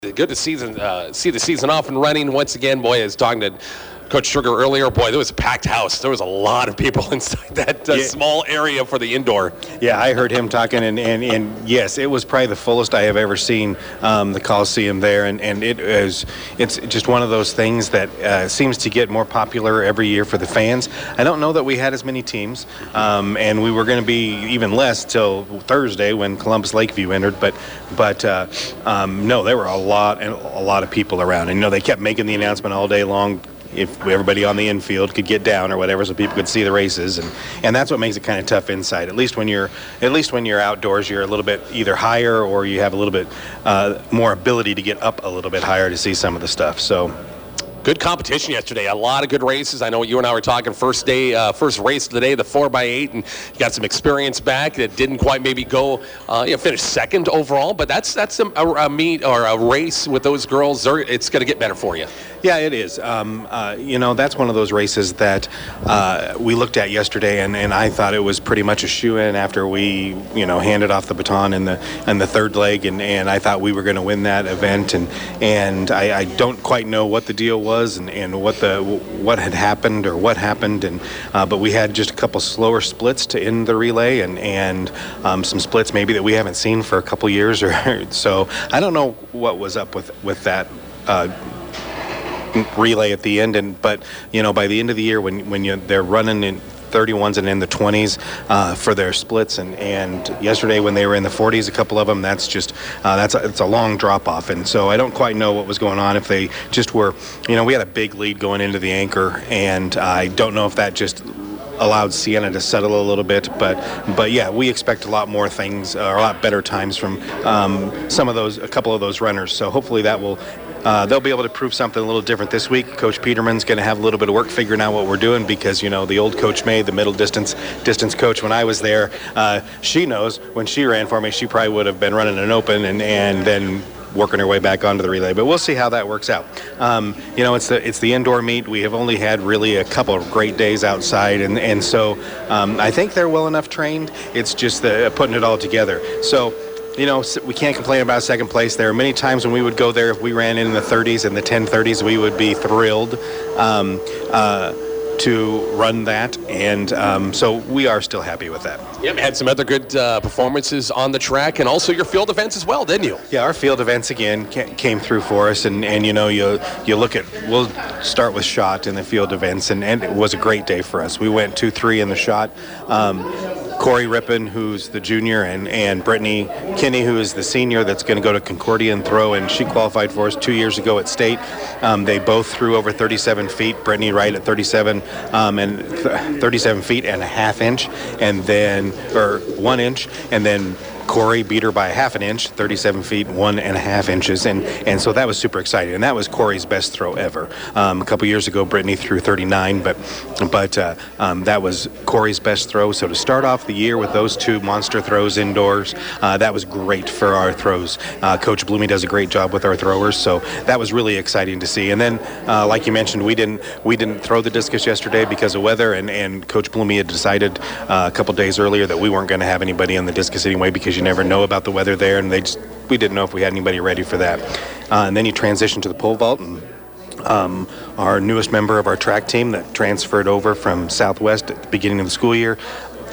Good to see the season off and running once again. Boy, I was talking to Coach Sugar earlier. Boy, there was a packed house. There was a lot of people inside that small area for the indoor. Yeah, I heard him talking, and yes, it was probably the fullest I have ever seen the Coliseum there, and it's just one of those things that seems to get more popular every year for the fans. I don't know that we had as many teams, and we were going to be even less till Thursday when Columbus Lakeview entered, but no, there were a lot of people around, and they kept making the announcement all day long. If everybody on the infield could get down or whatever, so people could see the races, and that's what makes it kind of tough inside. At least when you're outdoors, you're a little bit either higher or you have a little bit more ability to get up a little bit higher to see some of the stuff. So. Good competition yesterday. A lot of good races. I know you and I were talking first race of the day, the 4x8, and you got some experience back that didn't quite maybe go, finish second overall. But that's a meet or a race with those girls. It's going to get better for you. Yeah, it is. That's one of those races that we looked at yesterday, and I thought it was pretty much a shoe-in after we, handed off the baton in the third leg, and I thought we were going to win that event, and I don't quite know what the deal was and what had happened or what happened, but we had just a couple slower splits to end the relay, and some splits maybe that we haven't seen for a couple years, or so I don't know what was up with that. Relay at the end, but by the end of the year when they're running in 31s and in the 20s for their splits, and yesterday when they were in the 40s, a couple of them, it's a long drop off, and so I don't quite know what was going on, if they just were, we had a big lead going into the anchor, and I don't know if that just allowed Sienna to settle a little bit, but yeah, we expect a lot more things, or a lot better times from a couple of those runners, so hopefully that will they'll be able to prove something a little different this week. Coach Peterman's going to have a little bit of work figuring out what we're doing, because the old Coach May, the middle distance coach, when I was there, she knows when she ran for me, she probably would have been running an open and then working her way back onto the relay, but we'll see how that works out. It's the indoor meet. We have only had really a couple of great days outside, and so I think they're well enough trained. It's just putting it all together. So. We can't complain about second place. There are many times when we would go there, if we ran in the 30s and the 10:30s, we would be thrilled to run that, and so we are still happy with that. Yep, had some other good performances on the track, and also your field events as well, didn't you? Yeah, our field events again came through for us, and you look at, we'll start with shot in the field events, and it was a great day for us. We went 2-3 in the shot. Corey Rippon, who's the junior, and Brittany Kinney, who is the senior that's going to go to Concordia and throw, and she qualified for us 2 years ago at state. They both threw over 37 feet, Brittany right at 37 feet and a half inch, or 1 inch, and then Corey beat her by a half an inch, 37 feet, 1.5 inches, and so that was super exciting, and that was Corey's best throw ever. A couple years ago, Brittany threw 39, but that was Corey's best throw. So to start off the year with those two monster throws indoors, that was great for our throws. Coach Bloomy does a great job with our throwers, so that was really exciting to see. And then, like you mentioned, we didn't throw the discus yesterday because of weather, and Coach Bloomy had decided a couple days earlier that we weren't going to have anybody on the discus anyway, because you never know about the weather there, and we didn't know if we had anybody ready for that. And then you transition to the pole vault, and our newest member of our track team that transferred over from Southwest at the beginning of the school year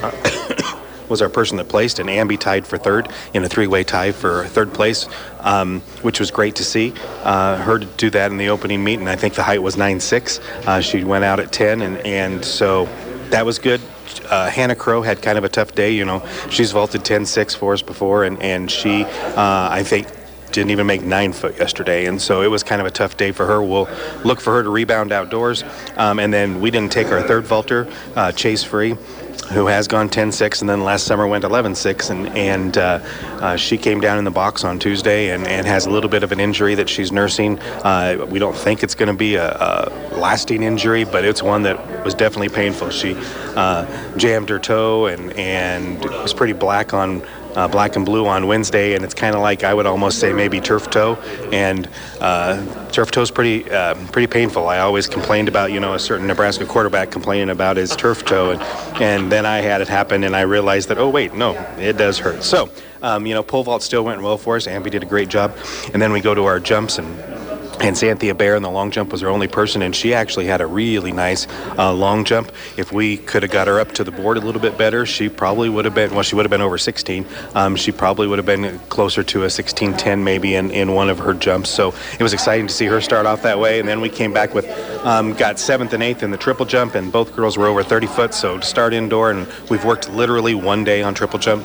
was our person that placed, and Amby tied for third in a three-way tie for third place, which was great to see her do that in the opening meet, and I think the height was 9.6. She went out at 10, and so that was good. Hannah Crow had kind of a tough day. She's vaulted 10.6 for us before, and she, I think, didn't even make 9 foot yesterday, and so it was kind of a tough day for her. We'll look for her to rebound outdoors, and then we didn't take our third vaulter, Chase Free, who has gone 10.6, and then last summer went 11.6, and she came down in the box on Tuesday and has a little bit of an injury that she's nursing. We don't think it's going to be a lasting injury, but it's one that was definitely painful. She jammed her toe and was pretty black on black and blue on Wednesday, and it's kind of like, I would almost say maybe turf toe, and turf toe is pretty painful. I always complained about, a certain Nebraska quarterback complaining about his turf toe, and then I had it happen, and I realized that, oh wait, no, it does hurt. So, pole vault still went well for us. Ambi did a great job, and then we go to our jumps, and Xanthia Bear in the long jump was our only person, and she actually had a really nice long jump. If we could have got her up to the board a little bit better, she probably would have been, she would have been over 16. She probably would have been closer to a 16:10 maybe in one of her jumps. So it was exciting to see her start off that way. And then we came back with, got 7th and 8th in the triple jump, and both girls were over 30 foot. So to start indoor, and we've worked literally one day on triple jump.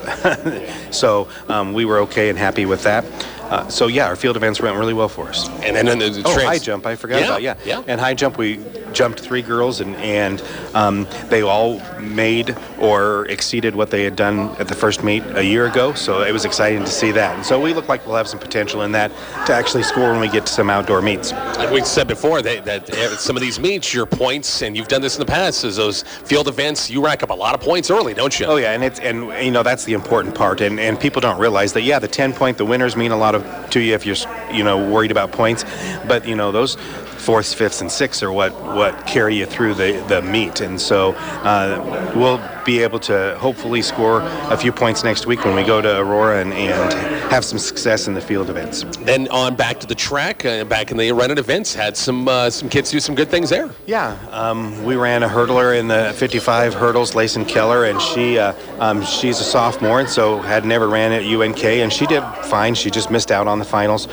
So we were okay and happy with that. Our field events went really well for us. And then the high jump, I forgot about. Yeah. And high jump, we jumped 3 girls, and they all made or exceeded what they had done at the first meet a year ago. So it was exciting to see that. And so we look like we'll have some potential in that to actually score when we get to some outdoor meets. Like we said before, that some of these meets, your points, and you've done this in the past, is those field events, you rack up a lot of points early, don't you? Oh yeah, and that's the important part, and people don't realize that. The 10-point, the winners mean a lot to you if you're worried about points, but those 4th, 5th, and 6th are what carry you through the meet, and so we'll be able to hopefully score a few points next week when we go to Aurora and have some success in the field events. Then on back to the track, back in the rented events, had some kids do some good things there. Yeah, we ran a hurdler in the 55 hurdles, Layson Keller, and she's a sophomore, and so had never ran at UNK, and she did fine. She just missed out on the finals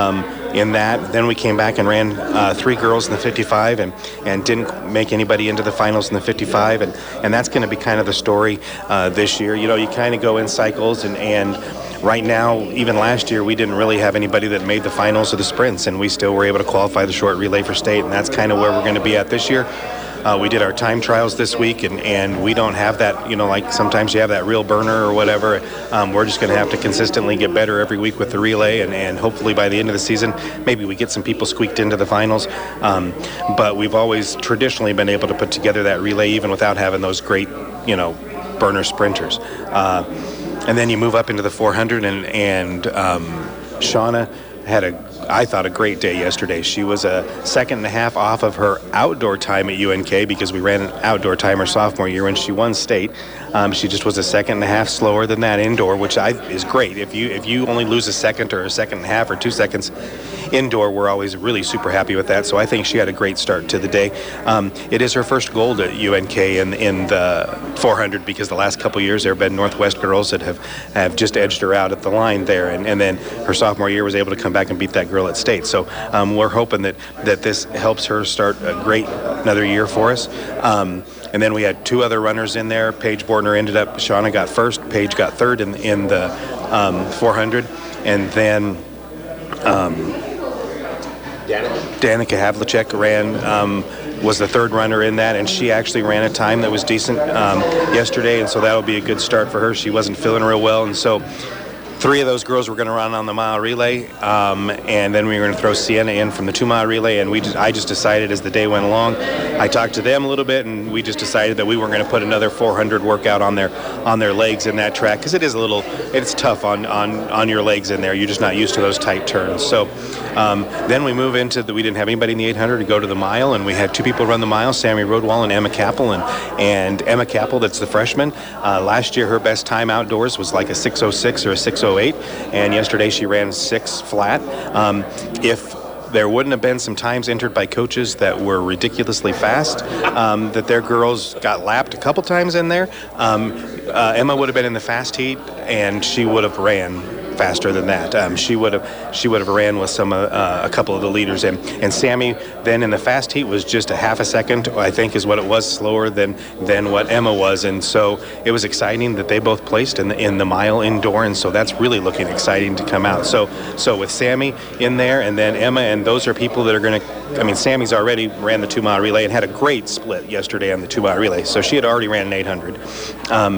in that. Then we came back and ran 3 girls in the 55 and didn't make anybody into the finals in the 55, and that's going to be kind of the story this year. You kind of go in cycles, and right now, even last year, we didn't really have anybody that made the finals or the sprints, and we still were able to qualify the short relay for state, and that's kind of where we're going to be at this year. We did our time trials this week, and we don't have that, like sometimes you have that real burner or whatever. We're just going to have to consistently get better every week with the relay, and hopefully by the end of the season, maybe we get some people squeaked into the finals. But we've always traditionally been able to put together that relay even without having those great, burner sprinters. And then you move up into the 400, and Shauna had I thought a great day yesterday. She was a 2.5 off of her outdoor time at UNK because we ran an outdoor time her sophomore year when she won state. She just was a 2.5 slower than that indoor, which is great. If you only lose a second or a 2.5 or 2 seconds indoor, we're always really super happy with that. So I think she had a great start to the day. It is her first gold at UNK in the 400 because the last couple years there have been Northwest girls that have just edged her out at the line there, and then her sophomore year was able to come back and beat that girl at state. So we're hoping that this helps her start another year for us. And then we had 2 other runners in there. Paige Bordner Shauna got first, Paige got third in the 400, and then Danica Havlicek was the 3rd runner in that, and she actually ran a time that was decent yesterday, and so that'll be a good start for her. She wasn't feeling real well, and so 3 of those girls were going to run on the mile relay, and then we were going to throw Sienna in from the 2-mile relay, and I just decided as the day went along, I talked to them a little bit, and we just decided that we were going to put another 400 workout on their legs in that track, because it's tough on your legs in there. You're just not used to those tight turns. So then we move into we didn't have anybody in the 800 to go to the mile, and we had 2 people run the mile, Sammy Rodwall and Emma Capel, and Emma Capel, that's the freshman. Last year her best time outdoors was like a 6:06 or a 6:08, and yesterday she ran 6 flat. If there wouldn't have been some times entered by coaches that were ridiculously fast, that their girls got lapped a couple times in there, Emma would have been in the fast heat, and she would have ran faster than that. She would have ran with a couple of the leaders, and Sammy then in the fast heat was just a half a second, I think is what it was, slower than what Emma was, and so it was exciting that they both placed in the mile indoor, and so that's really looking exciting to come out. So with Sammy in there, and then Emma, and those are people that are going to. Sammy's already ran the 2-mile relay and had a great split yesterday on the 2-mile relay, so she had already ran an 800.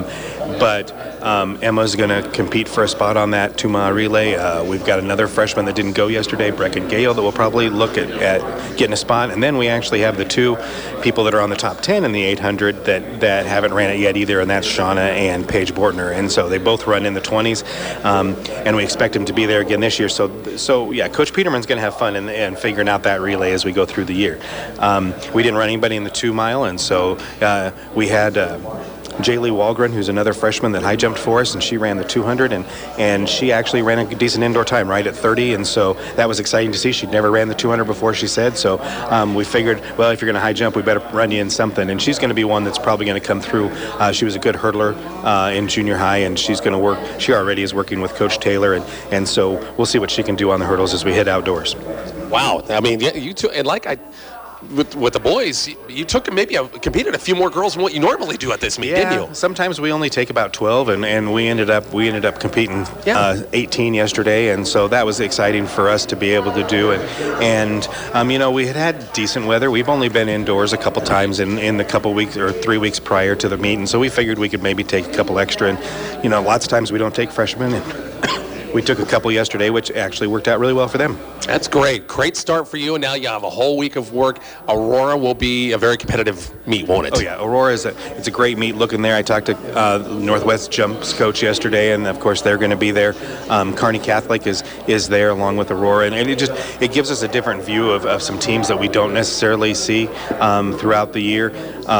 but Emma's going to compete for a spot on that 2-mile relay. We've got another freshman that didn't go yesterday, Brecken Gale, that will probably look at getting a spot. And then we actually have the 2 people that are on the top 10 in the 800 that haven't ran it yet either, and that's Shauna and Paige Bortner. And so they both run in the 20s, and we expect them to be there again this year. So yeah, Coach Peterman's going to have fun in figuring out that relay as we go through the year. We didn't run anybody in the 2-mile, and so we had Jaylee Walgren, who's another freshman that high jumped for us, and she ran the 200, and she actually ran a decent indoor time, right at 30, and so that was exciting to see. She'd never ran the 200 before, she said, so we figured, well, if you're going to high jump, we better run you in something, and she's going to be one that's probably going to come through. She was a good hurdler in junior high, and she's going to work. She already is working with Coach Taylor, and so we'll see what she can do on the hurdles as we hit outdoors. Wow, I mean, yeah, you two, and like with the boys, you took maybe competed a few more girls than what you normally do at this meet, didn't you? Sometimes we only take about 12, and we ended up competing 18 yesterday, and so that was exciting for us to be able to do. And we had decent weather. We've only been indoors a couple times in the couple weeks or 3 weeks prior to the meet, and so we figured we could maybe take a couple extra. And lots of times we don't take freshmen. And we took a couple yesterday, which actually worked out really well for them. That's great. Great start for you, and now you have a whole week of work. Aurora will be a very competitive meet, won't it? Oh, yeah. Aurora it's a great meet looking there. I talked to Northwest Jumps coach yesterday, and, of course, they're going to be there. Kearney Catholic is there along with Aurora, and it gives us a different view of some teams that we don't necessarily see throughout the year.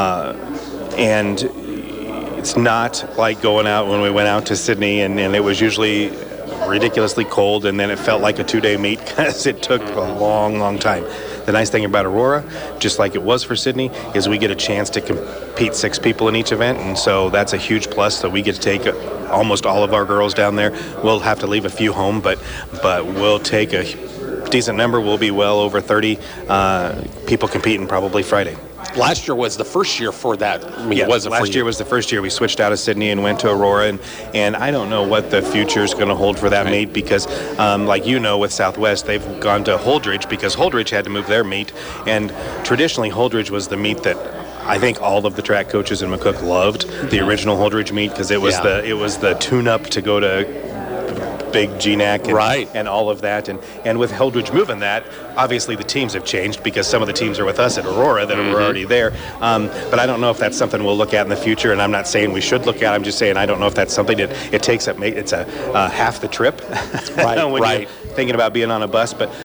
And it's not like going out when we went out to Sydney, and it was usually ridiculously cold, and then it felt like a 2-day meet because it took a long time. The nice thing about Aurora, just like it was for Sydney, is we get a chance to compete 6 people in each event, and so that's a huge plus. So we get to take almost all of our girls down there. We'll have to leave a few home, but we'll take a decent number. We'll be well over 30 people competing probably Friday. Last year was the first year for that. Last year was the first year we switched out of Sydney and went to Aurora, and I don't know what the future is going to hold for that meet because, with Southwest, they've gone to Holdridge because Holdridge had to move their meet, and traditionally Holdridge was the meet that I think all of the track coaches in McCook loved, the original Holdridge meet, because it was the tune-up to go to big GNAC and all of that, and with Holdridge moving that, obviously the teams have changed because some of the teams are with us at Aurora that were already there, but I don't know if that's something we'll look at in the future, and I'm not saying we should look at. I'm just saying I don't know if that's something that it takes up. It's a half the trip when you're thinking about being on a bus, but